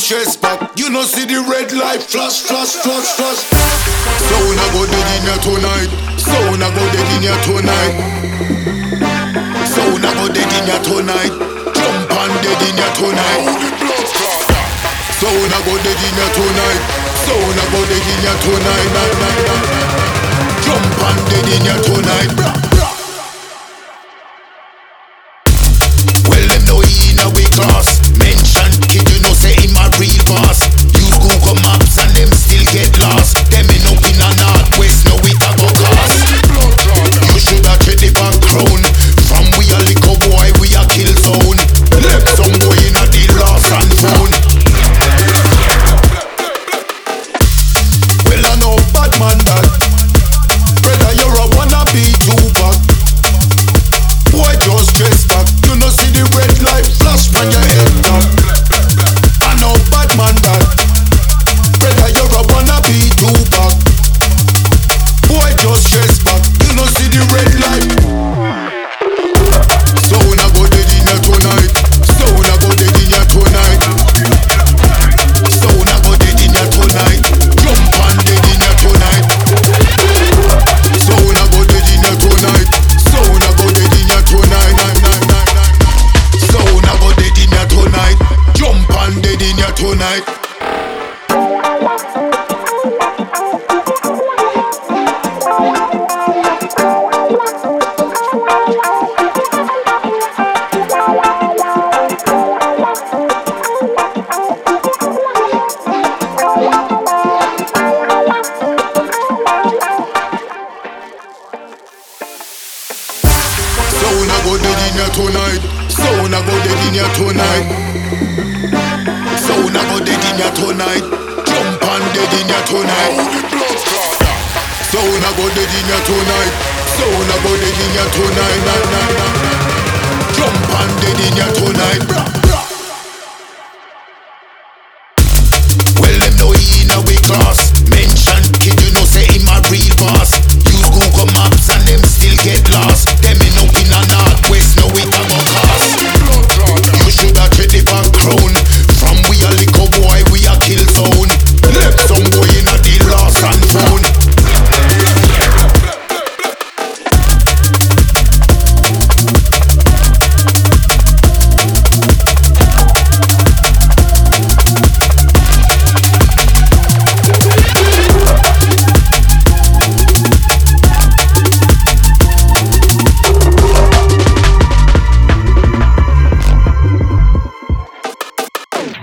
just stress back. You know see the red light flash, flash, flash, flash. Sound a go dead in here tonight. Sound a go dead in here tonight. Sound a go dead in here tonight. Jump and dead in here tonight. Sound a go dead in here tonight. Sound a go dead in here tonight. Jump and dead in here tonight. Well them know he in a weak class. Mention kid, you know say him a real boss. Use Google Maps and them still get lost. Them in up in a northwest, no it a go cost. You shoulda tread the back crown. From we a little boy, we a kill zone. Left some boy in a the lost and found. Well I know bad man that. Brother you're a wannabe Tupac. Boy just dress back. You know see the red light flash from your head top. I know bad man that. Brother you're a wannabe Tupac. Boy just dress back. You know see the red light. Sound a go dead in here tonight. Sound a go dead in here tonight. Sound a go dead in here tonight. Jump and dead in here tonight. Sound a go dead in here tonight. Sound a go dead in here tonight. Sound a go dead in here tonight. Jump and dead in here tonight. Sound a go dead in here tonight. Sound a go dead in here tonight. Sound a go dead in here tonight. Jump and dead in here tonight. Sound a go dead in here tonight. Sound a go dead in here tonight. Jump and dead in here tonight.